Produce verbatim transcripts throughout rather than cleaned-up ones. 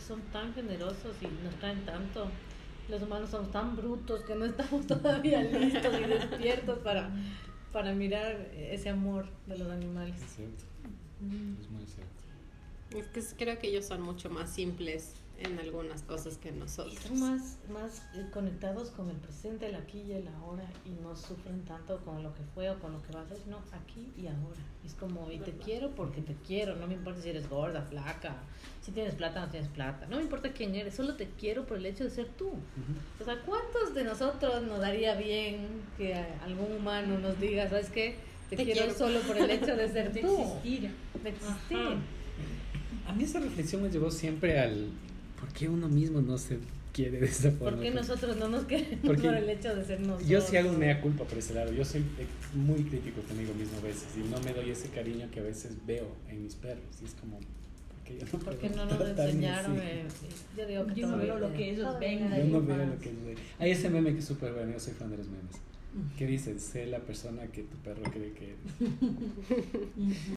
son tan generosos y nos traen tanto. Los humanos somos tan brutos que no estamos todavía listos y despiertos para, para mirar ese amor de los animales. Es cierto, Mm. es muy cierto. Es que creo que ellos son mucho más simples en algunas cosas que nosotros. Y son más, más eh, conectados con el presente, el aquí y el ahora, y no sufren tanto con lo que fue o con lo que va a ser, sino aquí y ahora. Es como, y te quiero porque te quiero, no me importa si eres gorda, flaca, si tienes plata o no tienes plata, no me importa quién eres, solo te quiero por el hecho de ser tú. Uh-huh. O sea, ¿cuántos de nosotros nos daría bien que algún humano nos diga, ¿sabes qué? Te, Te quiero, quiero solo por el hecho de ser De tú, existir. de existir. Ajá. A mí esa reflexión me llevó siempre al ¿por qué uno mismo no se quiere de esa forma? ¿Por qué nosotros no nos queremos Porque por el hecho de ser nosotros? Yo sí hago un mea culpa por ese lado. Yo soy muy crítico conmigo mismo a veces y no me doy ese cariño que a veces veo en mis perros. Y es como, ¿por qué yo no Porque puedo no nos tratarme enseñaron. así? Eh, yo digo que Yo no todavía- veo lo que ellos ven. todavía Yo hay no veo más. lo que yo veo. Hay ese meme que es súper bueno. Yo soy fan de los memes. ¿Qué dice? Sé la persona que tu perro cree que eres.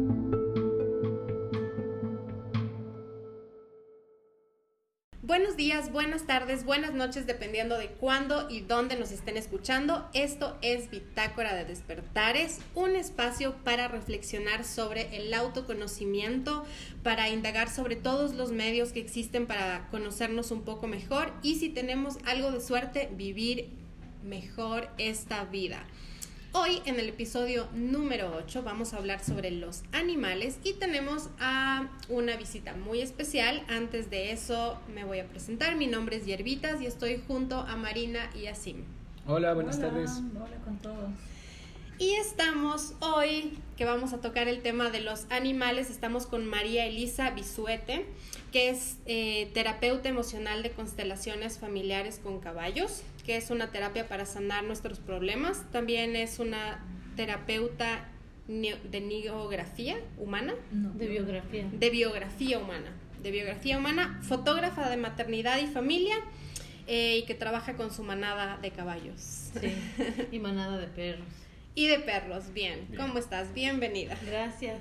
Buenos días, buenas tardes, buenas noches, dependiendo de cuándo y dónde nos estén escuchando. Esto es Bitácora de Despertares, un espacio para reflexionar sobre el autoconocimiento, para indagar sobre todos los medios que existen para conocernos un poco mejor y, si tenemos algo de suerte, vivir mejor esta vida. Hoy, en el episodio número ocho, vamos a hablar sobre los animales y tenemos a una visita muy especial. Antes de eso, me voy a presentar. Mi nombre es Yerbitas y estoy junto a Marina y a Sim. Hola, buenas Hola, tardes. Hola con todos. Y estamos hoy, que vamos a tocar el tema de los animales, estamos con María Elisa Bisuete, que es eh, terapeuta emocional de constelaciones familiares con caballos, que es una terapia para sanar nuestros problemas. También es una terapeuta de neografía humana, No, De biografía. de biografía humana, de biografía humana, fotógrafa de maternidad y familia, eh, y que trabaja con su manada de caballos. Sí, y manada de perros. Y de perros. Bien, Bien. ¿cómo estás? Bienvenida. Gracias.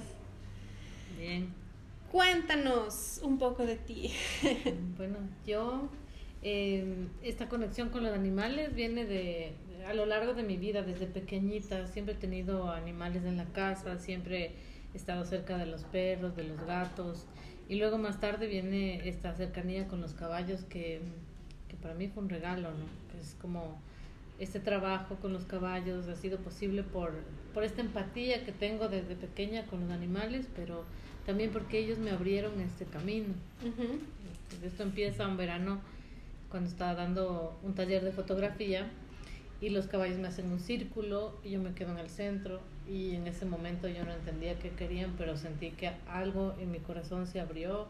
Bien. Cuéntanos un poco de ti. Bueno, yo, eh, esta conexión con los animales viene de, a lo largo de mi vida, desde pequeñita. Siempre he tenido animales en la casa, siempre he estado cerca de los perros, de los gatos. Y luego más tarde viene esta cercanía con los caballos que, que para mí fue un regalo, ¿no? Que es como este trabajo con los caballos ha sido posible por, por esta empatía que tengo desde pequeña con los animales, pero también porque ellos me abrieron este camino. Uh-huh. Esto empieza un verano cuando estaba dando un taller de fotografía y los caballos me hacen un círculo y yo me quedo en el centro, y en ese momento yo no entendía qué querían, pero sentí que algo en mi corazón se abrió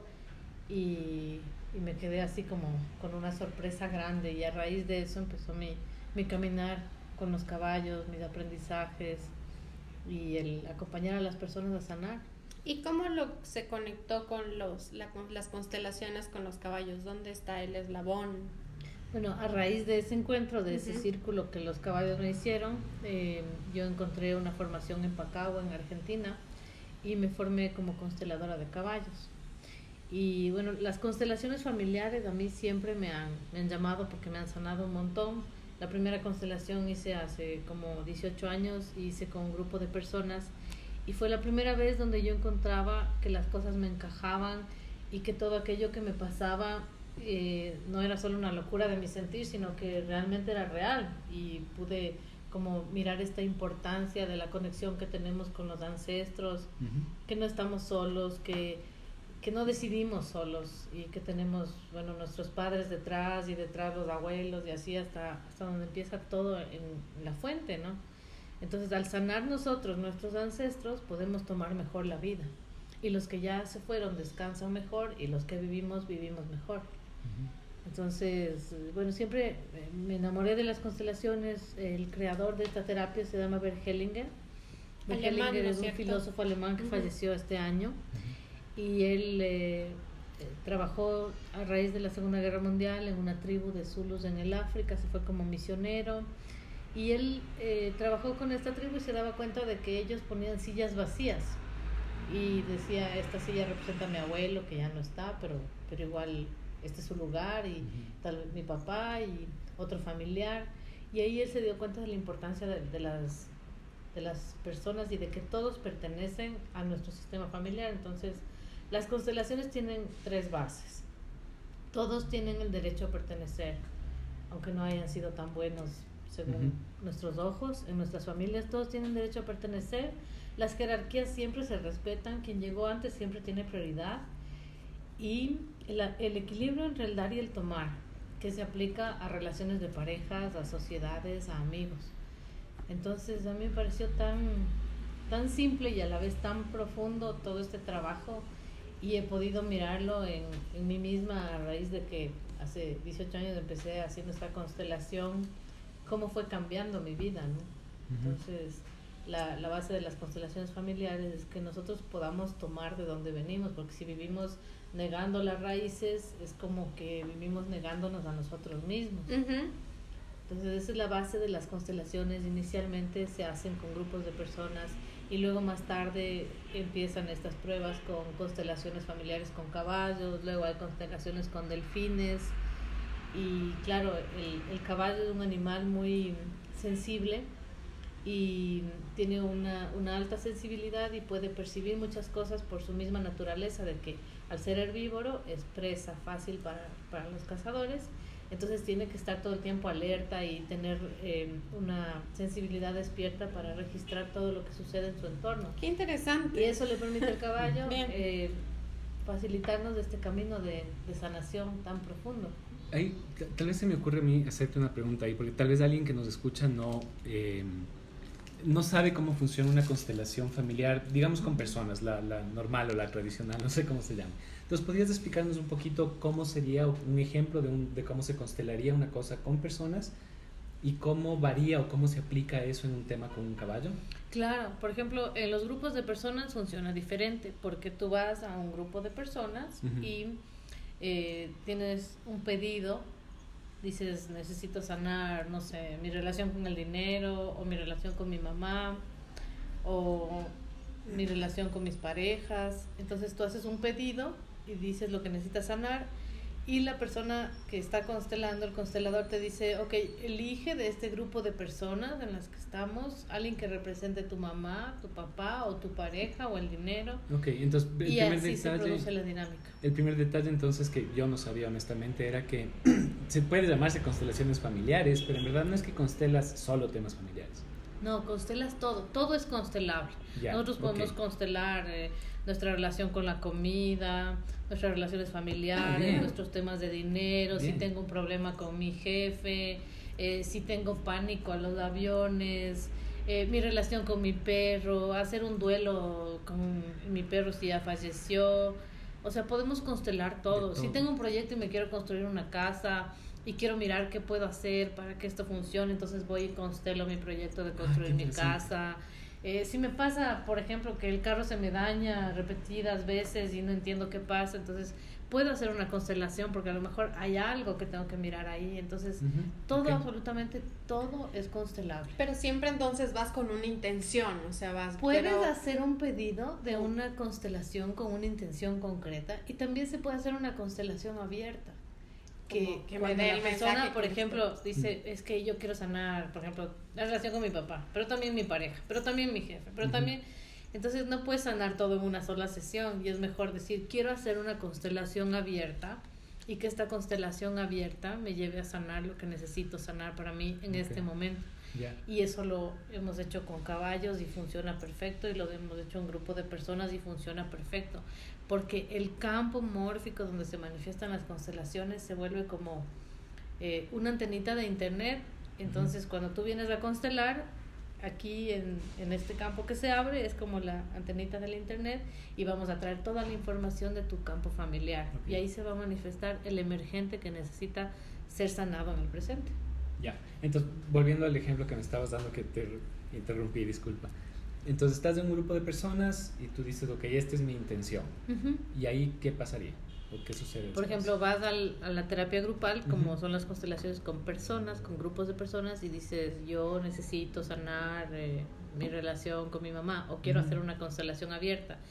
y, y me quedé así como con una sorpresa grande, y a raíz de eso empezó mi, mi caminar con los caballos, mis aprendizajes y el acompañar a las personas a sanar. ¿Y cómo lo, se conectó con los, la, con las constelaciones con los caballos? ¿Dónde está el eslabón? Bueno, a raíz de ese encuentro, de ese Uh-huh. círculo que los caballos me hicieron, eh, yo encontré una formación en Pacagua, en Argentina, y me formé como consteladora de caballos. Y bueno, las constelaciones familiares a mí siempre me han, me han llamado porque me han sanado un montón. La primera constelación hice hace como dieciocho años, hice con un grupo de personas, y fue la primera vez donde yo encontraba que las cosas me encajaban y que todo aquello que me pasaba eh, no era solo una locura de mi sentir, sino que realmente era real, y pude como mirar esta importancia de la conexión que tenemos con los ancestros, Uh-huh. que no estamos solos, que, que no decidimos solos, y que tenemos, bueno, nuestros padres detrás y detrás los abuelos, y así hasta, hasta donde empieza todo en la fuente, ¿no? Entonces, al sanar nosotros, nuestros ancestros, podemos tomar mejor la vida. Y los que ya se fueron descansan mejor, y los que vivimos, vivimos mejor. Uh-huh. Entonces, bueno, siempre me enamoré de las constelaciones. El creador de esta terapia se llama Bert Hellinger. Bert Alemán, Hellinger ¿no es es un cierto? filósofo alemán que Uh-huh. falleció este año. Uh-huh. Y él eh, eh, trabajó a raíz de la Segunda Guerra Mundial en una tribu de Zulus en el África, se fue como misionero. Y él eh, trabajó con esta tribu y se daba cuenta de que ellos ponían sillas vacías y decía, esta silla representa a mi abuelo que ya no está, pero, pero igual este es su lugar, y uh-huh. tal vez mi papá y otro familiar. Y ahí él se dio cuenta de la importancia de, de las de las personas y de que todos pertenecen a nuestro sistema familiar. Entonces, las constelaciones tienen tres bases. Todos tienen el derecho a pertenecer, aunque no hayan sido tan buenos según uh-huh. nuestros ojos. En nuestras familias todos tienen derecho a pertenecer. Las jerarquías siempre se respetan. Quien llegó antes siempre tiene prioridad. Y el, el equilibrio entre el dar y el tomar, que se aplica a relaciones de parejas, a sociedades, a amigos. Entonces a mí me pareció tan, tan simple y a la vez tan profundo todo este trabajo, y he podido mirarlo en, en mí misma a raíz de que hace dieciocho años empecé haciendo esta constelación, cómo fue cambiando mi vida, ¿no? Uh-huh. Entonces la, la base de las constelaciones familiares es que nosotros podamos tomar de dónde venimos, porque si vivimos negando las raíces es como que vivimos negándonos a nosotros mismos. Uh-huh. Entonces esa es la base de las constelaciones. Inicialmente se hacen con grupos de personas y luego más tarde empiezan estas pruebas con constelaciones familiares con caballos, luego hay constelaciones con delfines, y claro, el, el caballo es un animal muy sensible y tiene una, una alta sensibilidad y puede percibir muchas cosas por su misma naturaleza de que al ser herbívoro es presa fácil para, para los cazadores. Entonces tiene que estar todo el tiempo alerta y tener eh, una sensibilidad despierta para registrar todo lo que sucede en su entorno. ¡Qué interesante! Y eso le permite al caballo eh, facilitarnos de este camino de, de sanación tan profundo. Ahí, tal vez se me ocurre a mí hacerte una pregunta ahí, porque tal vez alguien que nos escucha no, eh, no sabe cómo funciona una constelación familiar, digamos con personas, la, la normal o la tradicional, no sé cómo se llama. Entonces, ¿podrías explicarnos un poquito cómo sería un ejemplo de, un, de cómo se constelaría una cosa con personas y cómo varía o cómo se aplica eso en un tema con un caballo? Claro, por ejemplo, en los grupos de personas funciona diferente, porque tú vas a un grupo de personas uh-huh. y eh, tienes un pedido, dices, necesito sanar, no sé, mi relación con el dinero, o mi relación con mi mamá, o mi relación con mis parejas. Entonces tú haces un pedido y dices lo que necesitas sanar, y la persona que está constelando, el constelador, te dice, ok, elige de este grupo de personas en las que estamos alguien que represente tu mamá, tu papá o tu pareja o el dinero. Ok, entonces el y primer así detalle, se produce la dinámica. El primer detalle entonces que yo no sabía honestamente era que se puede llamarse constelaciones familiares, pero en verdad no es que constelas solo temas familiares. No, constelas todo, todo es constelable. Ya, nosotros podemos okay. constelar eh, nuestra relación con la comida, nuestras relaciones familiares, ah, nuestros temas de dinero, bien. Si tengo un problema con mi jefe, eh, si tengo pánico a los aviones, eh, mi relación con mi perro, hacer un duelo con mi perro si ya falleció. O sea, podemos constelar todo. todo. Si tengo un proyecto y me quiero construir una casa y quiero mirar qué puedo hacer para que esto funcione, entonces voy y constelo mi proyecto de construir ah, mi casa. Eh, si me pasa, por ejemplo, que el carro se me daña repetidas veces y no entiendo qué pasa, entonces puedo hacer una constelación porque a lo mejor hay algo que tengo que mirar ahí. Entonces, uh-huh. todo, okay. absolutamente todo es constelable. Pero siempre entonces vas con una intención, o sea, vas... Puedes pero... hacer un pedido de una constelación con una intención concreta, y también se puede hacer una constelación abierta. Que, que cuando me dé la persona, por ejemplo, dice, es que yo quiero sanar, por ejemplo, la relación con mi papá, pero también mi pareja, pero también mi jefe, pero uh-huh. también... Entonces no puedes sanar todo en una sola sesión, y es mejor decir, quiero hacer una constelación abierta, y que esta constelación abierta me lleve a sanar lo que necesito sanar para mí en okay. este momento. Yeah. Y eso lo hemos hecho con caballos y funciona perfecto, y lo hemos hecho en un grupo de personas y funciona perfecto, porque el campo mórfico donde se manifiestan las constelaciones se vuelve como eh, una antenita de internet. Entonces uh-huh. cuando tú vienes a constelar, aquí en, en este campo que se abre es como la antenita del internet, y vamos a traer toda la información de tu campo familiar, okay. y ahí se va a manifestar el emergente que necesita ser sanado en el presente. Ya, entonces volviendo al ejemplo que me estabas dando, que te interrumpí, disculpa. Entonces estás en un grupo de personas y tú dices, ok, esta es mi intención. Uh-huh. ¿Y ahí qué pasaría? ¿O qué sucede? Por ejemplo, vas al, a la terapia grupal, como uh-huh. son las constelaciones con personas, con grupos de personas, y dices, yo necesito sanar eh, mi relación con mi mamá, o quiero uh-huh. hacer una constelación abierta.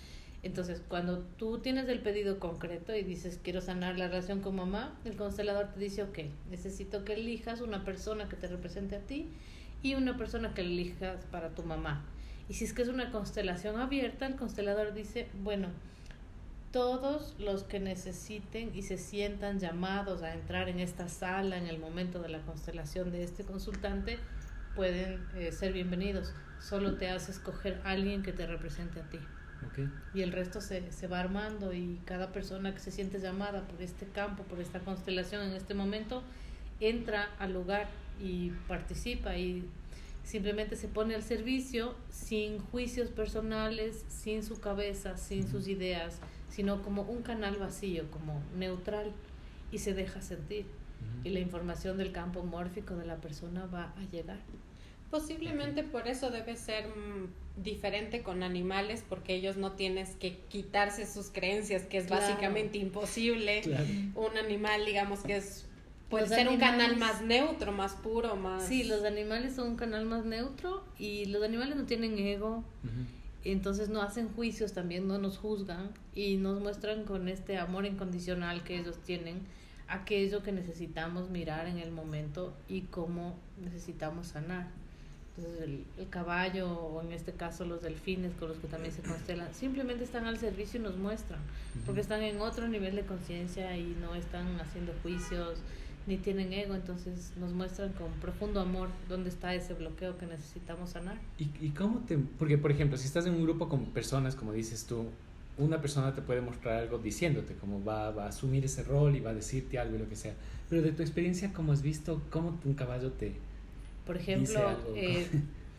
Entonces, cuando tú tienes el pedido concreto y dices, quiero sanar la relación con mamá, el constelador te dice, ok, necesito que elijas una persona que te represente a ti y una persona que elijas para tu mamá. Y si es que es una constelación abierta, el constelador dice, bueno, todos los que necesiten y se sientan llamados a entrar en esta sala en el momento de la constelación de este consultante pueden eh, ser bienvenidos. Solo te hace escoger a alguien que te represente a ti. Okay. Y el resto se, se va armando, y cada persona que se siente llamada por este campo, por esta constelación en este momento, entra al lugar y participa y simplemente se pone al servicio sin juicios personales, sin su cabeza, sin sus ideas, sino como un canal vacío, como neutral, y se deja sentir. Uh-huh. Y la información del campo mórfico de la persona va a llegar. Posiblemente por eso debe ser mmm, diferente con animales, porque ellos no tienes que quitarse sus creencias, que es claro. básicamente imposible. Claro. Un animal, digamos que es puede los ser animales, un canal más neutro, más puro, más... Sí, los animales son un canal más neutro, y los animales no tienen ego, uh-huh. entonces no hacen juicios también, no nos juzgan, y nos muestran con este amor incondicional que ellos tienen aquello que necesitamos mirar en el momento y cómo necesitamos sanar. Entonces el, el caballo, o en este caso los delfines con los que también se constelan, simplemente están al servicio y nos muestran, uh-huh. porque están en otro nivel de conciencia y no están haciendo juicios ni tienen ego, entonces nos muestran con profundo amor dónde está ese bloqueo que necesitamos sanar. ¿Y, y cómo te...? Porque, por ejemplo, si estás en un grupo con personas, como dices tú, una persona te puede mostrar algo diciéndote, como va, va a asumir ese rol y va a decirte algo y lo que sea, pero de tu experiencia, ¿cómo has visto cómo un caballo te Por ejemplo, eh,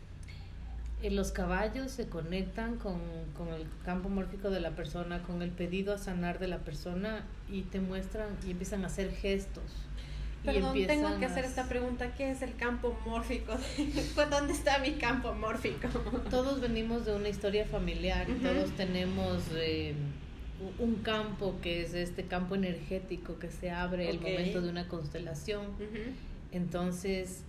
eh, los caballos se conectan con, con el campo mórfico de la persona, con el pedido a sanar de la persona, y te muestran y empiezan a hacer gestos. Perdón, tengo que hacer esta pregunta. ¿Qué es el campo mórfico? ¿Dónde está mi campo mórfico? Todos venimos de una historia familiar, uh-huh. todos tenemos eh, un campo que es este campo energético que se abre okay. el momento de una constelación. Uh-huh. Entonces,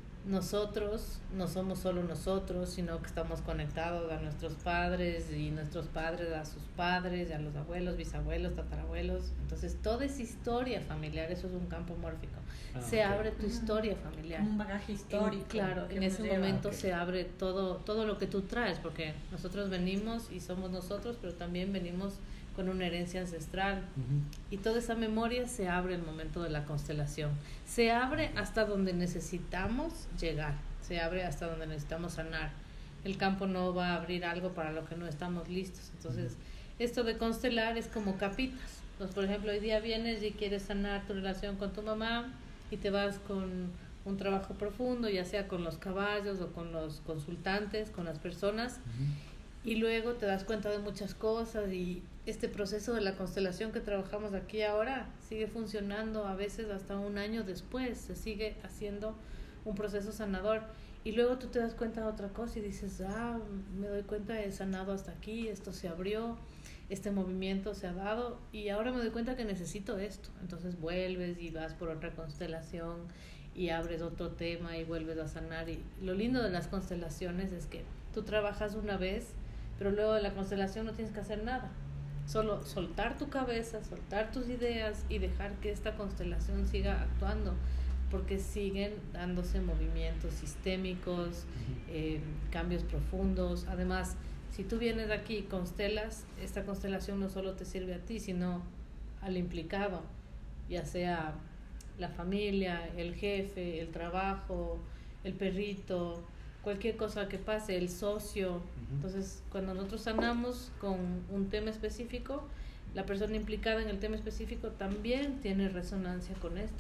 nosotros no somos solo nosotros, sino que estamos conectados a nuestros padres, y nuestros padres a sus padres, y a los abuelos, bisabuelos, tatarabuelos. Entonces, toda esa historia familiar, eso es un campo mórfico. Ah, se okay. abre tu historia familiar. Un bagaje histórico. En, claro, en ese lleva, momento okay. se abre todo, todo lo que tú traes, porque nosotros venimos y somos nosotros, pero también venimos con una herencia ancestral, uh-huh. y toda esa memoria se abre en el momento de la constelación. Se abre hasta donde necesitamos llegar, se abre hasta donde necesitamos sanar. El campo no va a abrir algo para lo que no estamos listos. Entonces, uh-huh. esto de constelar es como capitas. Entonces, por ejemplo, hoy día vienes y quieres sanar tu relación con tu mamá, y te vas con un trabajo profundo, ya sea con los caballos o con los consultantes, con las personas, uh-huh. y luego te das cuenta de muchas cosas, y este proceso de la constelación que trabajamos aquí ahora sigue funcionando a veces hasta un año después, se sigue haciendo un proceso sanador, y luego tú te das cuenta de otra cosa y dices, ah, me doy cuenta, he sanado hasta aquí, esto se abrió, este movimiento se ha dado, y ahora me doy cuenta que necesito esto. Entonces vuelves y vas por otra constelación y abres otro tema y vuelves a sanar. Y lo lindo de las constelaciones es que tú trabajas una vez, pero luego de la constelación no tienes que hacer nada, solo soltar tu cabeza, soltar tus ideas y dejar que esta constelación siga actuando, porque siguen dándose movimientos sistémicos, uh-huh. eh, cambios profundos. Además, si tú vienes aquí y constelas, esta constelación no solo te sirve a ti, sino al implicado, ya sea la familia, el jefe, el trabajo, el perrito, cualquier cosa que pase, el socio. Uh-huh. Entonces, cuando nosotros sanamos con un tema específico, la persona implicada en el tema específico también tiene resonancia con esto.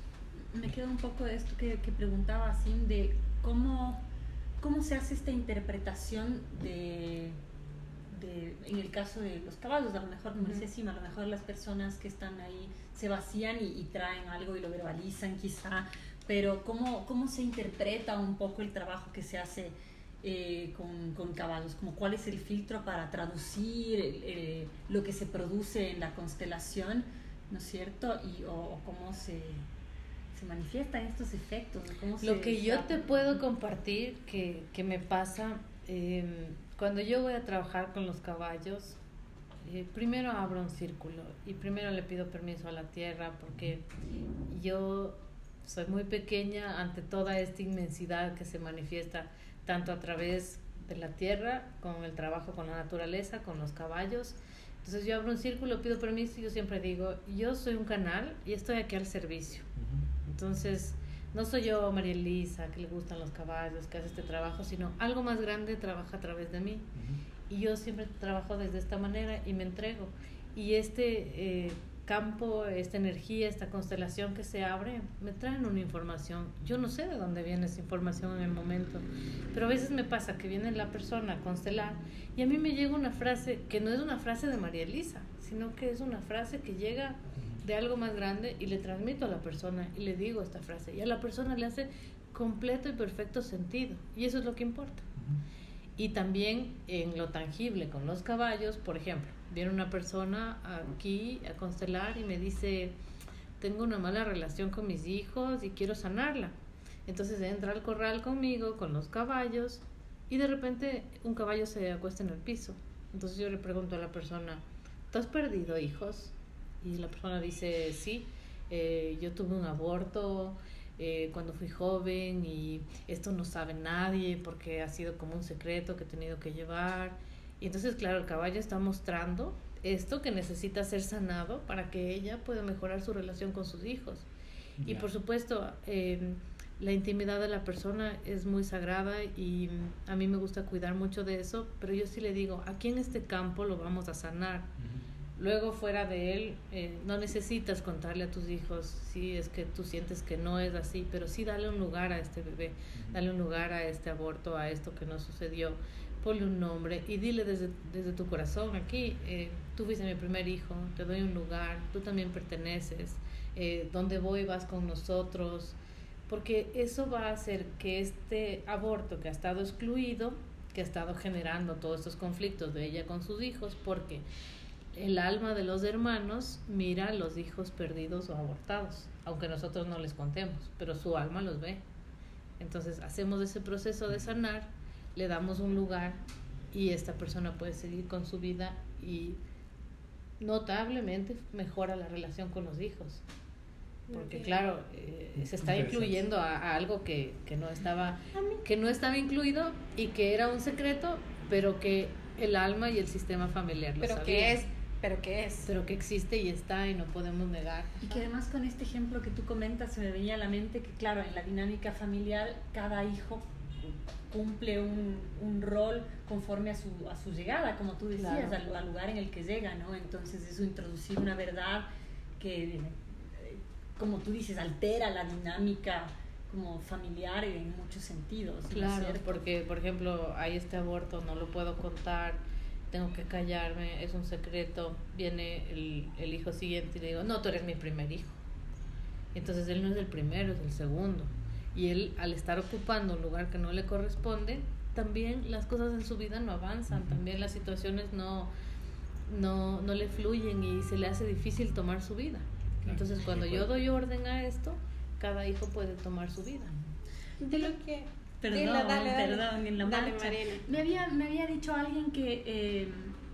Me queda un poco de esto que, que preguntaba, Sim, de cómo, cómo se hace esta interpretación de, de, en el caso de los caballos, a lo mejor, como dice Sim, a lo mejor las personas que están ahí se vacían y, y traen algo y lo verbalizan quizá, pero cómo, cómo se interpreta un poco el trabajo que se hace eh, con, con caballos, como cuál es el filtro para traducir el, el, lo que se produce en la constelación, ¿no es cierto? Y, o, o cómo se... se manifiestan estos efectos. ¿Cómo Lo se que yo te puedo compartir que, que me pasa eh, cuando yo voy a trabajar con los caballos, Eh, primero abro un círculo y primero le pido permiso a la tierra porque yo soy muy pequeña ante toda esta inmensidad que se manifiesta tanto a través de la tierra, con el trabajo con la naturaleza, con los caballos. Entonces yo abro un círculo, pido permiso y yo siempre digo, yo soy un canal y estoy aquí al servicio. Entonces no soy yo María Elisa, que le gustan los caballos, que hace este trabajo, sino algo más grande trabaja a través de mí. Y yo siempre trabajo desde esta manera y me entrego. Y este eh, campo, esta energía, esta constelación que se abre, me traen una información. Yo no sé de dónde viene esa información en el momento, pero a veces me pasa que viene la persona a constelar y a mí me llega una frase que no es una frase de María Elisa, sino que es una frase que llega de algo más grande y le transmito a la persona y le digo esta frase y a la persona le hace completo y perfecto sentido y eso es lo que importa. Y también en lo tangible con los caballos, por ejemplo, viene una persona aquí a constelar y me dice, tengo una mala relación con mis hijos y quiero sanarla. Entonces entra al corral conmigo, con los caballos, y de repente un caballo se acuesta en el piso. Entonces yo le pregunto a la persona, ¿tú has perdido hijos? Y la persona dice, sí, eh, yo tuve un aborto eh, cuando fui joven y esto no sabe nadie porque ha sido como un secreto que he tenido que llevar. Y entonces, claro, el caballo está mostrando esto que necesita ser sanado para que ella pueda mejorar su relación con sus hijos. Yeah. Y por supuesto, eh, la intimidad de la persona es muy sagrada y a mí me gusta cuidar mucho de eso, pero yo sí le digo, aquí en este campo lo vamos a sanar. Uh-huh. Luego, fuera de él, eh, no necesitas contarle a tus hijos si es que tú sientes que no es así, pero sí dale un lugar a este bebé, uh-huh. Dale un lugar a este aborto, a esto que no sucedió. Ponle un nombre y dile desde, desde tu corazón, aquí, eh, tú fuiste mi primer hijo, te doy un lugar, tú también perteneces, eh, donde voy vas con nosotros, porque eso va a hacer que este aborto que ha estado excluido, que ha estado generando todos estos conflictos de ella con sus hijos, porque el alma de los hermanos mira a los hijos perdidos o abortados, aunque nosotros no les contemos, pero su alma los ve. Entonces hacemos ese proceso de sanar, le damos un lugar y esta persona puede seguir con su vida y notablemente mejora la relación con los hijos. Porque claro, eh, se está incluyendo a, a algo que, que, no estaba, que no estaba incluido y que era un secreto, pero que el alma y el sistema familiar lo pero sabían. Que es, pero que es. Pero que existe y está y no podemos negar. Y que además con este ejemplo que tú comentas se me venía a la mente que claro, en la dinámica familiar cada hijo cumple un, un rol conforme a su, a su llegada, como tú decías, claro. al, al lugar en el que llega, ¿no? Entonces eso, introducir una verdad que, como tú dices, altera la dinámica como familiar en muchos sentidos. Claro, ¿no? Porque, por ejemplo, hay este aborto, no lo puedo contar, tengo que callarme, es un secreto, viene el, el hijo siguiente y le digo, no, tú eres mi primer hijo. Entonces él no es el primero, es el segundo. Y él, al estar ocupando un lugar que no le corresponde, también las cosas en su vida no avanzan, también las situaciones no, no, no le fluyen y se le hace difícil tomar su vida. Entonces, cuando yo doy orden a esto, cada hijo puede tomar su vida. De lo que... Perdón, Dila, dale, dale, perdón, en la dale, marcha. Mariana. Me había, me había dicho alguien que, eh,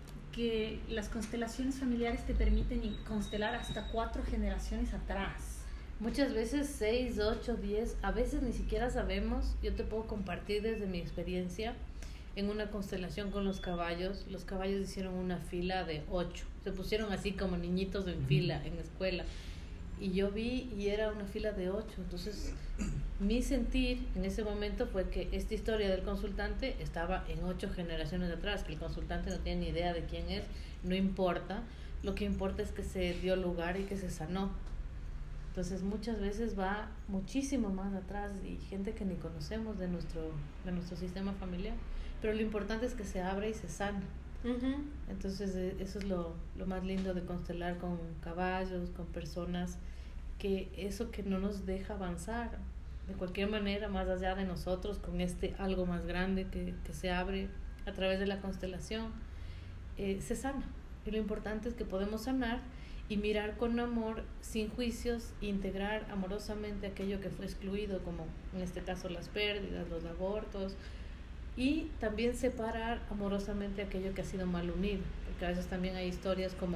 que las constelaciones familiares te permiten constelar hasta cuatro generaciones atrás. Muchas veces seis, ocho, diez, a veces ni siquiera sabemos. Yo te puedo compartir desde mi experiencia en una constelación con los caballos. Los caballos hicieron una fila de ocho, se pusieron así como niñitos en fila en escuela y yo vi y era una fila de ocho. Entonces mi sentir en ese momento fue que esta historia del consultante estaba en ocho generaciones atrás, que el consultante no tiene ni idea de quién es, no importa, lo que importa es que se dio lugar y que se sanó. Entonces muchas veces va muchísimo más atrás y gente que ni conocemos de nuestro, de nuestro sistema familiar, pero lo importante es que se abra y se sana. Uh-huh. Entonces eso es lo, lo más lindo de constelar con caballos, con personas, que eso que no nos deja avanzar de cualquier manera más allá de nosotros, con este algo más grande que, que se abre a través de la constelación, eh, se sana. Y lo importante es que podemos sanar y mirar con amor, sin juicios, integrar amorosamente aquello que fue excluido, como en este caso las pérdidas, los abortos, y también separar amorosamente aquello que ha sido mal unido, porque a veces también hay historias como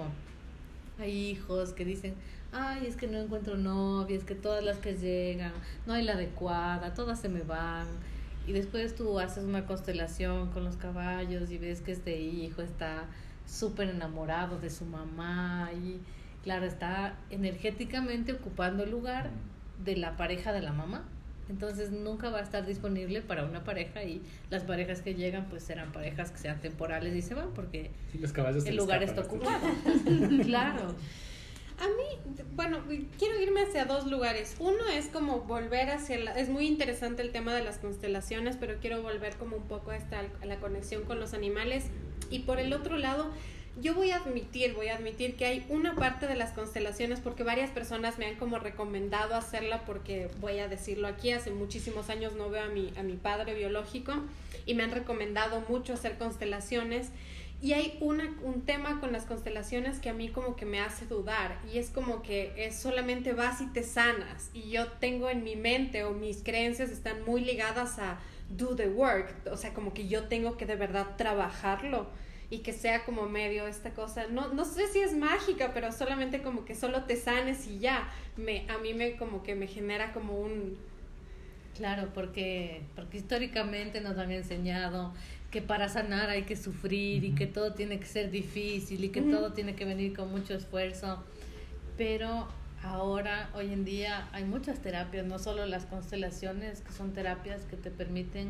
hay hijos que dicen, ay, es que no encuentro novia, es que todas las que llegan, no hay la adecuada, todas se me van. Y después tú haces una constelación con los caballos y ves que este hijo está súper enamorado de su mamá y claro, está energéticamente ocupando el lugar de la pareja de la mamá. Entonces nunca va a estar disponible para una pareja y las parejas que llegan pues serán parejas que sean temporales y se van porque sí, los caballos el lugar está ocupado. Claro. A mí, bueno, quiero irme hacia dos lugares. Uno es como volver hacia la... Es muy interesante el tema de las constelaciones, pero quiero volver como un poco a, esta, a la conexión con los animales. Y por el otro lado, yo voy a admitir, voy a admitir que hay una parte de las constelaciones, porque varias personas me han como recomendado hacerla, porque voy a decirlo aquí, hace muchísimos años no veo a mi, a mi padre biológico, y me han recomendado mucho hacer constelaciones. Y hay una, un tema con las constelaciones que a mí como que me hace dudar, y es como que es solamente vas y te sanas, y yo tengo en mi mente o mis creencias están muy ligadas a do the work, o sea, como que yo tengo que de verdad trabajarlo y que sea como medio esta cosa, no, no sé si es mágica, pero solamente como que solo te sanes y ya, me, a mí me como que me genera como un... Claro, porque, porque históricamente nos han enseñado que para sanar hay que sufrir uh-huh. y que todo tiene que ser difícil y que uh-huh. todo tiene que venir con mucho esfuerzo, pero ahora, hoy en día, hay muchas terapias, no solo las constelaciones, que son terapias que te permiten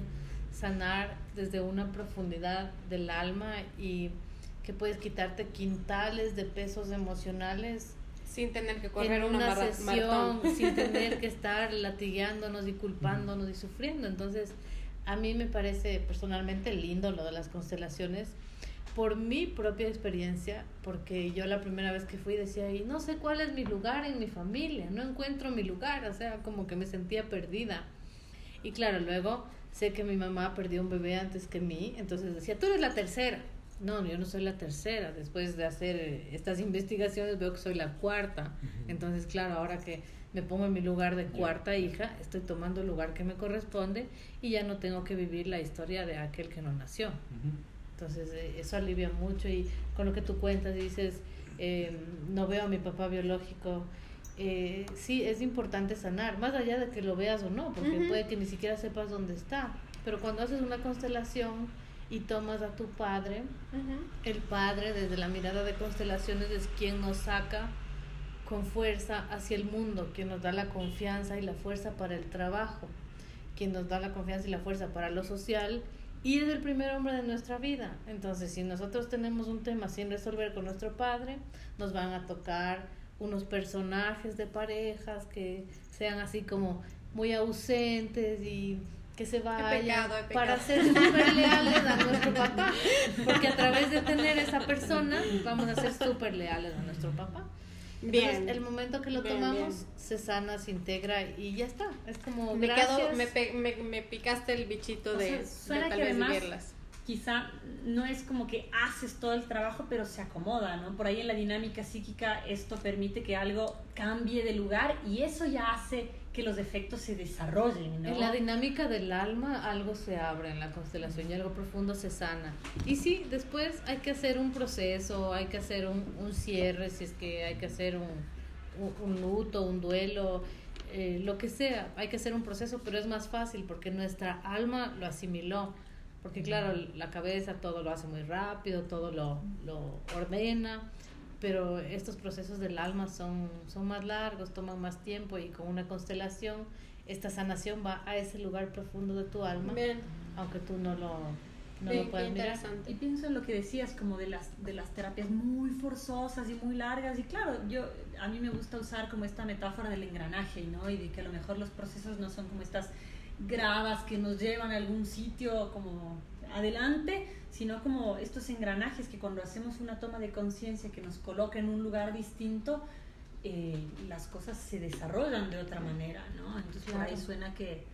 sanar desde una profundidad del alma y que puedes quitarte quintales de pesos emocionales sin tener que correr en una, una sesión, sin tener que estar latigueándonos y culpándonos y sufriendo. Entonces, a mí me parece personalmente lindo lo de las constelaciones por mi propia experiencia, porque yo la primera vez que fui decía, y no sé cuál es mi lugar en mi familia, no encuentro mi lugar, o sea, como que me sentía perdida. Y claro, luego sé que mi mamá perdió un bebé antes que mí, entonces decía, tú eres la tercera. No, yo no soy la tercera. Después de hacer estas investigaciones veo que soy la cuarta. Uh-huh. Entonces, claro, ahora que me pongo en mi lugar de cuarta hija, estoy tomando el lugar que me corresponde y ya no tengo que vivir la historia de aquel que no nació. Uh-huh. Entonces, eh, eso alivia mucho. Y con lo que tú cuentas, dices, eh, no veo a mi papá biológico. Eh, sí, es importante sanar, más allá de que lo veas o no, porque uh-huh. puede que ni siquiera sepas dónde está. Pero cuando haces una constelación y tomas a tu padre, uh-huh. el padre desde la mirada de constelaciones es quien nos saca con fuerza hacia el mundo, quien nos da la confianza y la fuerza para el trabajo, quien nos da la confianza y la fuerza para lo social, y es el primer hombre de nuestra vida. Entonces, si nosotros tenemos un tema sin resolver con nuestro padre, nos van a tocar unos personajes de parejas que sean así como muy ausentes y que se vayan he pecado, he pecado. para ser súper leales a nuestro papá, porque a través de tener esa persona vamos a ser súper leales a nuestro papá. Entonces, bien, el momento que lo bien, tomamos bien. se sana, se integra y ya está. Es como me gracias. Quedo, me, pe, me, me picaste el bichito o de, sea, de tal que vez además, vivirlas. Quizá no es como que haces todo el trabajo, pero se acomoda, ¿no? Por ahí en la dinámica psíquica esto permite que algo cambie de lugar y eso ya hace que los defectos se desarrollen, ¿no? En la dinámica del alma algo se abre en la constelación y algo profundo se sana. Y sí, después hay que hacer un proceso, hay que hacer un, un cierre, si es que hay que hacer un, un, un luto, un duelo, eh, lo que sea, hay que hacer un proceso, pero es más fácil porque nuestra alma lo asimiló. Porque claro, la cabeza todo lo hace muy rápido, todo lo, lo ordena, pero estos procesos del alma son, son más largos, toman más tiempo y con una constelación esta sanación va a ese lugar profundo de tu alma, bien. aunque tú no lo, no bien, lo puedas mirar. Y pienso en lo que decías como de las, de las terapias muy forzosas y muy largas y claro, yo a mí me gusta usar como esta metáfora del engranaje, ¿no? Y de que a lo mejor los procesos no son como estas gradas que nos llevan a algún sitio como adelante, sino como estos engranajes que cuando hacemos una toma de conciencia que nos coloca en un lugar distinto, eh, las cosas se desarrollan de otra manera, ¿no? Entonces claro. Por ahí suena que,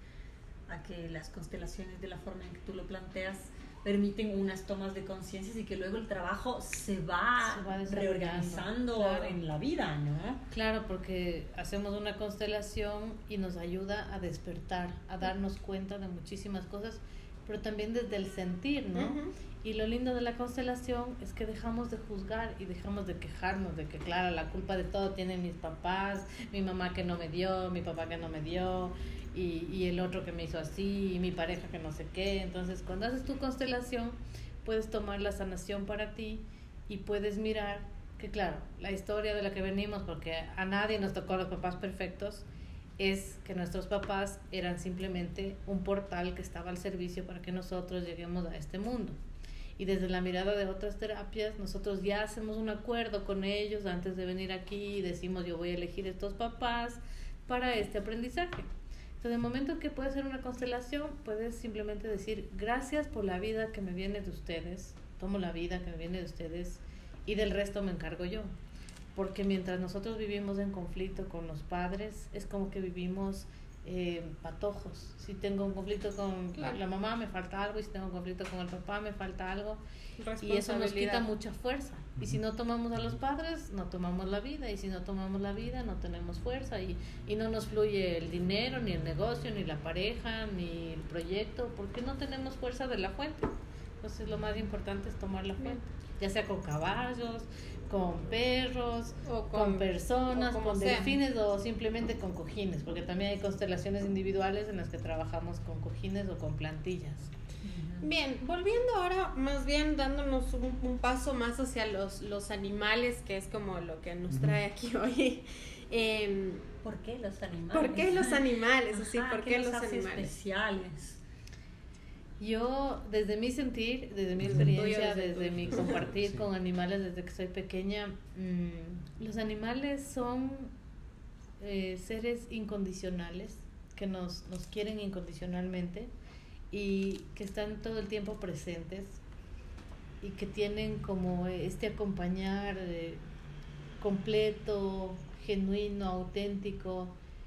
a que las constelaciones de la forma en que tú lo planteas permiten unas tomas de conciencia y que luego el trabajo se va, se va reorganizando claro. en la vida, ¿no? Claro, porque hacemos una constelación y nos ayuda a despertar, a darnos cuenta de muchísimas cosas, pero también desde el sentir, ¿no? Uh-huh. Y lo lindo de la constelación es que dejamos de juzgar y dejamos de quejarnos de que, claro, la culpa de todo tienen mis papás, mi mamá que no me dio, mi papá que no me dio, y, y el otro que me hizo así, y mi pareja que no sé qué. Entonces, cuando haces tu constelación, puedes tomar la sanación para ti y puedes mirar que, claro, la historia de la que venimos, porque a nadie nos tocó los papás perfectos, es que nuestros papás eran simplemente un portal que estaba al servicio para que nosotros lleguemos a este mundo. Y desde la mirada de otras terapias, nosotros ya hacemos un acuerdo con ellos antes de venir aquí y decimos, yo voy a elegir estos papás para este aprendizaje. Entonces, en el momento en que puedes hacer una constelación, puedes simplemente decir, gracias por la vida que me viene de ustedes, tomo la vida que me viene de ustedes y del resto me encargo yo. Porque mientras nosotros vivimos en conflicto con los padres, es como que vivimos eh, patojos. Si tengo un conflicto con claro. la mamá, me falta algo, y si tengo un conflicto con el papá, me falta algo. Y eso nos quita mucha fuerza. Y si no tomamos a los padres, no tomamos la vida. Y si no tomamos la vida, no tenemos fuerza. Y, y no nos fluye el dinero, ni el negocio, ni la pareja, ni el proyecto, porque no tenemos fuerza de la fuente. Entonces lo más importante es tomar la fuente. Ya sea con caballos, con perros, o con, con personas, o con sea. delfines o simplemente con cojines, porque también hay constelaciones individuales en las que trabajamos con cojines o con plantillas. Bien, volviendo ahora, más bien dándonos un, un paso más hacia los, los animales, que es como lo que nos trae aquí hoy. Eh, ¿Por qué los animales? ¿Por qué los animales? Ajá, Así, ¿por qué, qué los hace animales? Especiales? Yo, desde mi sentir, desde mi experiencia, desde, desde mi compartir sí. con animales desde que soy pequeña, mmm, los animales son eh, seres incondicionales, que nos, nos quieren incondicionalmente y que están todo el tiempo presentes y que tienen como este acompañar eh, completo, genuino, auténtico,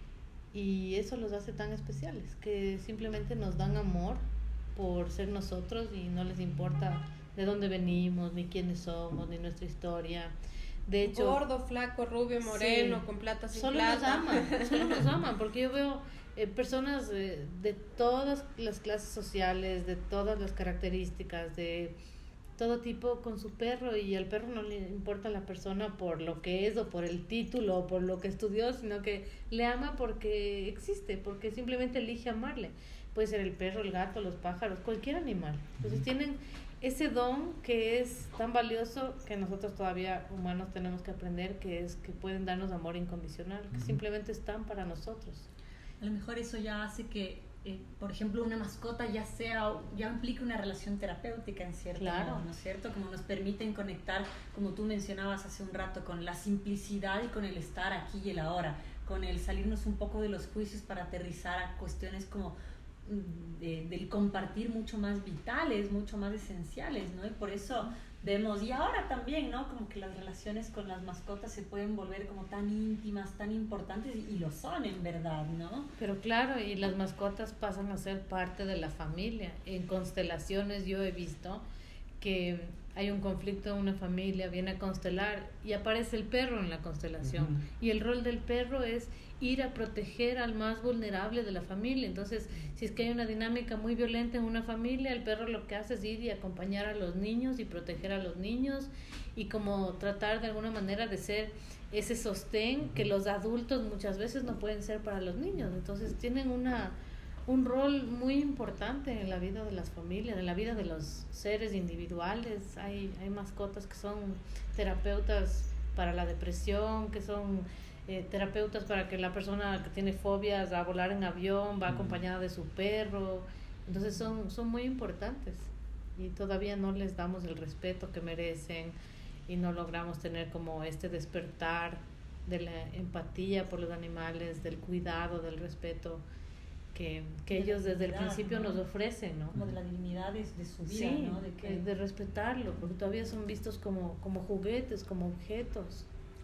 y eso los hace tan especiales, que simplemente nos dan amor por ser nosotros y no les importa de dónde venimos, ni quiénes somos, ni nuestra historia. De hecho, gordo, flaco, rubio, moreno, sí, con plata, sin solo plata. Nos aman, solo nos aman, porque yo veo eh, personas eh, de todas las clases sociales, de todas las características, de todo tipo con su perro, y al perro no le importa a la persona por lo que es o por el título o por lo que estudió, sino que le ama porque existe, porque simplemente elige amarle. Puede ser el perro, el gato, los pájaros, cualquier animal. Entonces tienen ese don que es tan valioso que nosotros todavía humanos tenemos que aprender, que es que pueden darnos amor incondicional, que uh-huh. simplemente están para nosotros. A lo mejor eso ya hace que, eh, por ejemplo, una mascota ya sea, ya implica una relación terapéutica en cierto claro. modo, ¿no es cierto? Como nos permiten conectar, como tú mencionabas hace un rato, con la simplicidad y con el estar aquí y el ahora, con el salirnos un poco de los juicios para aterrizar a cuestiones como De, del compartir mucho más vitales, mucho más esenciales, ¿no? Y por eso vemos, y ahora también, ¿no? Como que las relaciones con las mascotas se pueden volver como tan íntimas, tan importantes, y, y lo son en verdad, ¿no? Pero claro, y las mascotas pasan a ser parte de la familia. En constelaciones yo he visto que hay un conflicto en una familia, viene a constelar y aparece el perro en la constelación. Uh-huh. Y el rol del perro es ir a proteger al más vulnerable de la familia. Entonces, si es que hay una dinámica muy violenta en una familia, el perro lo que hace es ir y acompañar a los niños y proteger a los niños, y como tratar de alguna manera de ser ese sostén que los adultos muchas veces no pueden ser para los niños. Entonces tienen una un rol muy importante en la vida de las familias, en la vida de los seres individuales. Hay, hay mascotas que son terapeutas para la depresión, que son eh, terapeutas para que la persona que tiene fobias a volar en avión va acompañada de su perro. Entonces son, son muy importantes y todavía no les damos el respeto que merecen y no logramos tener como este despertar de la empatía por los animales, del cuidado, del respeto que, que ellos desde el principio, ¿no?, nos ofrecen, ¿no? Como de la dignidad de, de su vida, sí, ¿no? De, que... de respetarlo, porque todavía son vistos como, como juguetes, como objetos.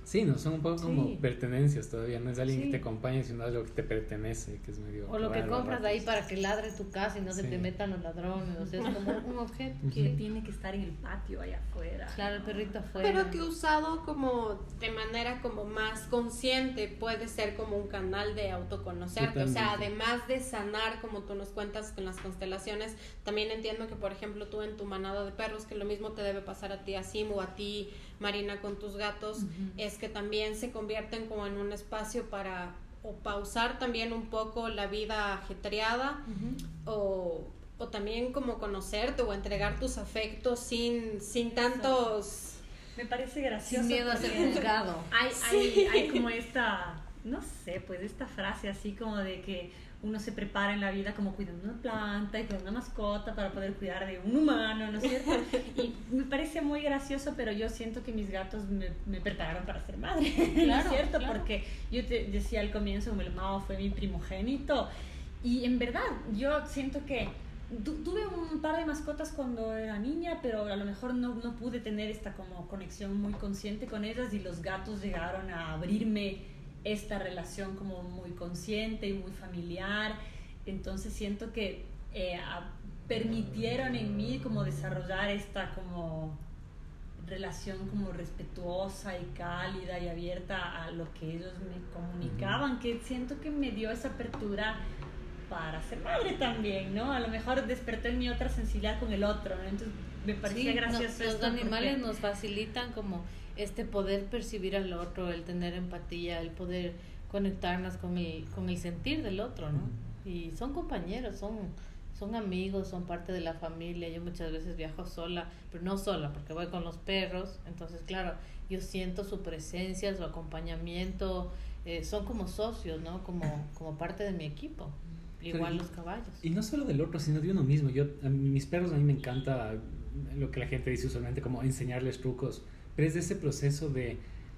Sí, no, son un poco como Sí. pertenencias todavía, no es alguien Sí. que te acompaña, sino algo que te pertenece, que es medio... O lo que raro, compras raro. ahí para que ladre tu casa y no se Sí. te metan los ladrones, o sea, es como un objeto. Que tiene que estar en el patio allá afuera. Claro, el perrito afuera. Pero que usado como de manera como más consciente puede ser como un canal de autoconocerte. O sea, Totalmente. además de sanar, como tú nos cuentas con las constelaciones, también entiendo que, por ejemplo, tú en tu manada de perros, que lo mismo te debe pasar a ti, a Simu, a ti, Marina, con tus gatos, Ujú. es que también se convierten como en un espacio para o pausar también un poco la vida ajetreada, Ujú. o, o también como conocerte o entregar tus afectos sin, sin tantos... Me parece gracioso. Sin miedo a ser porque juzgado. Hay, Sí. hay, hay como esta, no sé, pues esta frase así como de que uno se prepara en la vida como cuidando una planta y cuidando una mascota para poder cuidar de un humano, ¿no es cierto? Y me parece muy gracioso, pero yo siento que mis gatos me, me prepararon para ser madre, ¿no es Claro, cierto? claro. Porque yo te decía al comienzo, como el Mao fue mi primogénito, y en verdad yo siento que tu- tuve un par de mascotas cuando era niña, pero a lo mejor no, no pude tener esta como conexión muy consciente con ellas, y los gatos llegaron a abrirme esta relación como muy consciente y muy familiar. Entonces siento que eh, a- permitieron en mí como desarrollar esta como relación como respetuosa y cálida y abierta a lo que ellos me comunicaban, que siento que me dio esa apertura para ser madre también, ¿no? A lo mejor despertó en mí otra sensibilidad con el otro, ¿no? Entonces me parecía Sí, no, gracioso los esto animales porque- nos facilitan como este poder percibir al otro, el tener empatía, el poder conectarnos con el, con el sentir del otro, ¿no? Y son compañeros, son, son amigos, son parte de la familia. Yo muchas veces viajo sola, pero no sola, porque voy con los perros. Entonces, claro, yo siento su presencia, su acompañamiento. Eh, son como socios, ¿no? Como, como parte de mi equipo. Igual Pero- los caballos. Y no solo del otro, sino de uno mismo. Yo, a mí- mis perros, a mí me encanta lo que la gente dice usualmente como enseñarles trucos, pero es de ese proceso de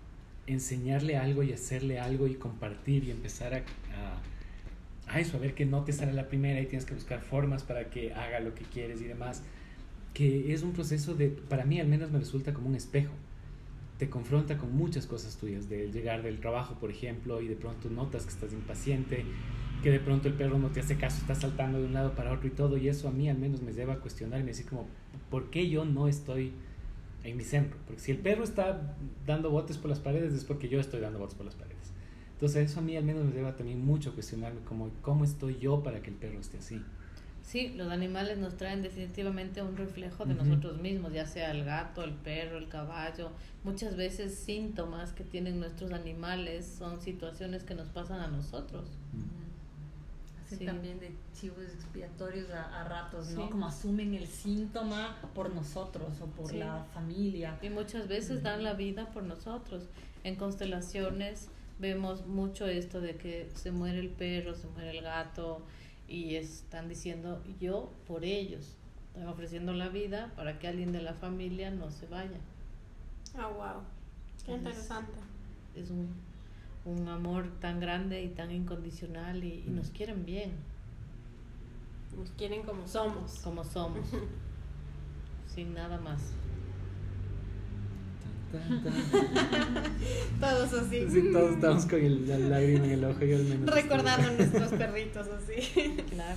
enseñarle algo y hacerle algo y compartir y empezar a, a, a eso, a ver que no te sale la primera y tienes que buscar formas para que haga lo que quieres y demás, que es un proceso de, para mí al menos me resulta como un espejo. Te confronta con muchas cosas tuyas, de llegar del trabajo, por ejemplo, y de pronto notas que estás impaciente, que de pronto el perro no te hace caso, está saltando de un lado para otro y todo, y eso a mí al menos me lleva a cuestionarme, decir como, ¿por qué yo no estoy en mi centro? Porque si el perro está dando botes por las paredes es porque yo estoy dando botes por las paredes. Entonces eso a mí al menos me lleva también mucho a cuestionarme como, ¿cómo estoy yo para que el perro esté así? Sí, los animales nos traen definitivamente un reflejo de Ujú. nosotros mismos, ya sea el gato, el perro, el caballo. Muchas veces síntomas que tienen nuestros animales son situaciones que nos pasan a nosotros. Hacen Sí. también de chivos expiatorios a, a ratos, ¿no? Sí. Como asumen el síntoma por nosotros o por Sí. la familia. Y muchas veces dan la vida por nosotros. En constelaciones vemos mucho esto de que se muere el perro, se muere el gato y están diciendo yo por ellos. Están ofreciendo la vida para que alguien de la familia no se vaya. Ah, wow. Qué interesante. Es un, un amor tan grande y tan incondicional y, y nos quieren bien, Nos quieren como somos. como somos, sin nada más. Tan, tan, tan. Todos así. Sí, todos estamos con el- la lágrima en el ojo, yo al menos. Recordando a nuestros perritos así. Claro.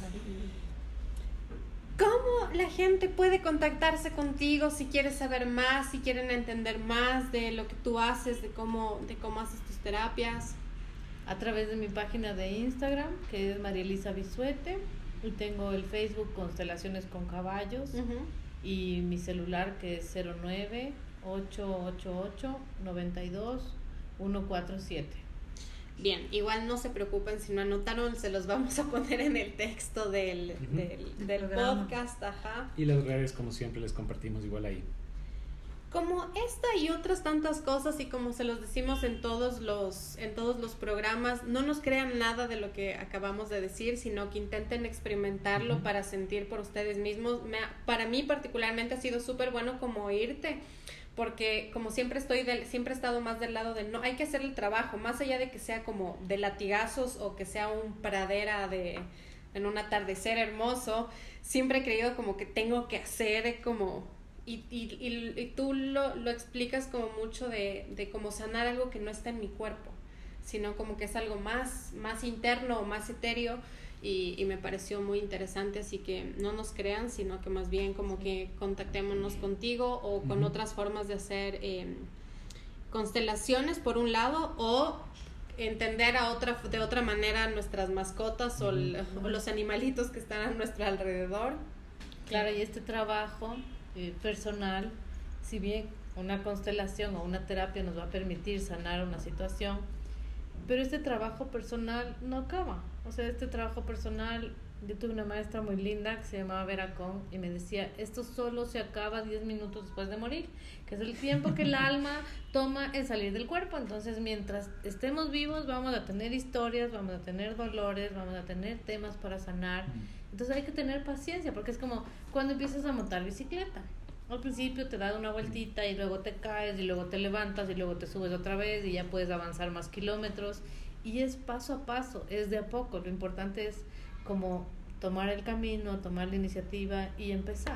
¿Cómo la gente puede contactarse contigo si quiere saber más, si quieren entender más de lo que tú haces, de cómo, de cómo haces tus terapias? A través de mi página de Instagram, que es María Elisa Bisuete, y tengo el Facebook Constelaciones con Caballos, Ujú. y mi celular que es cero nueve ocho ocho ocho nueve dos uno cuatro siete. Bien, igual no se preocupen si no anotaron, se los vamos a poner en el texto del, Ujú. del, del programa. podcast, ajá. Y las redes, como siempre, les compartimos igual ahí. Como esta y otras tantas cosas, y como se los decimos en todos los en todos los programas, no nos crean nada de lo que acabamos de decir, sino que intenten experimentarlo Ujú. para sentir por ustedes mismos. Me ha- para mí particularmente ha sido súper bueno como oírte, porque como siempre estoy del, siempre he estado más del lado de no, hay que hacer el trabajo, más allá de que sea como de latigazos o que sea un pradera de en un atardecer hermoso, siempre he creído como que tengo que hacer como y, y, y, y tú lo, lo explicas como mucho de, de cómo sanar algo que no está en mi cuerpo, sino como que es algo más, más interno o más etéreo, y, y me pareció muy interesante, así que no nos crean, sino que más bien como que contactémonos contigo o con uh-huh. otras formas de hacer eh, constelaciones por un lado, o entender a otra, de otra manera nuestras mascotas uh-huh. o, l, o los animalitos que están a nuestro alrededor. Claro, y este trabajo eh, personal, si bien una constelación o una terapia nos va a permitir sanar una situación, pero este trabajo personal no acaba. O sea, este trabajo personal, yo tuve una maestra muy linda que se llamaba Vera Con y me decía, esto solo se acaba diez minutos después de morir, que es el tiempo que el alma toma en salir del cuerpo. Entonces, mientras estemos vivos, vamos a tener historias, vamos a tener dolores, vamos a tener temas para sanar. Entonces hay que tener paciencia, porque es como cuando empiezas a montar bicicleta. Al principio te da una vueltita y luego te caes y luego te levantas y luego te subes otra vez y ya puedes avanzar más kilómetros, y es paso a paso, es de a poco. Lo importante es como tomar el camino, tomar la iniciativa y empezar.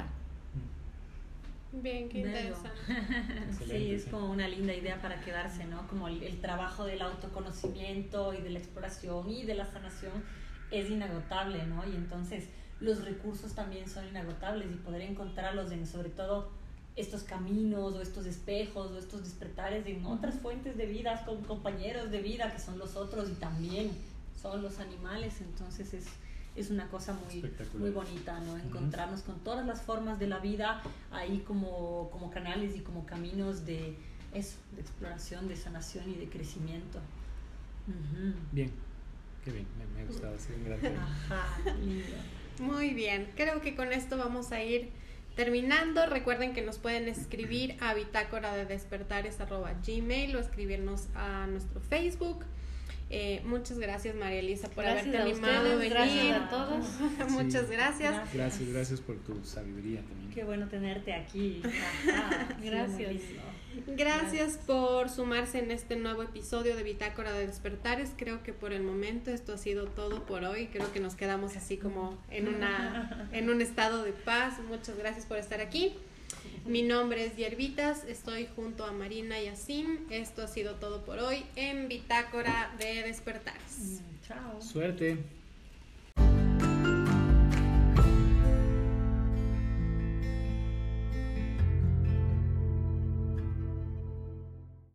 Bien, qué interesante. Sí, es como una linda idea para quedarse, ¿no? Como el, el trabajo del autoconocimiento y de la exploración y de la sanación es inagotable, ¿no? Y entonces los recursos también son inagotables, y poder encontrarlos en, sobre todo, estos caminos o estos espejos o estos despertares en otras fuentes de vida, con compañeros de vida que son los otros y también son los animales. Entonces es, es una cosa muy, muy bonita, ¿no? Encontrarnos con todas las formas de la vida ahí como, como canales y como caminos de eso, de exploración, de sanación y de crecimiento. Uh-huh. Bien, qué bien, me, me ha gustado, sí, gracias. Ajá, lindo. Muy bien, creo que con esto vamos a ir terminando. Recuerden que nos pueden escribir a bitácora de despertares arroba gmail o escribirnos a nuestro Facebook. Eh, muchas gracias, María Elisa, por gracias haberte animado a venir. Gracias a todos. Muchas sí, gracias. gracias. Gracias, gracias por tu sabiduría también. Qué bueno tenerte aquí. Ajá, gracias. Gracias. Gracias por sumarse en este nuevo episodio de Bitácora de Despertares. Creo que por el momento esto ha sido todo por hoy. Creo que nos quedamos así como en, una, en un estado de paz. Muchas gracias por estar aquí. Mi nombre es Hierbitas, estoy junto a Marina y a Sim. Esto ha sido todo por hoy en Bitácora de Despertares. Chao. Suerte.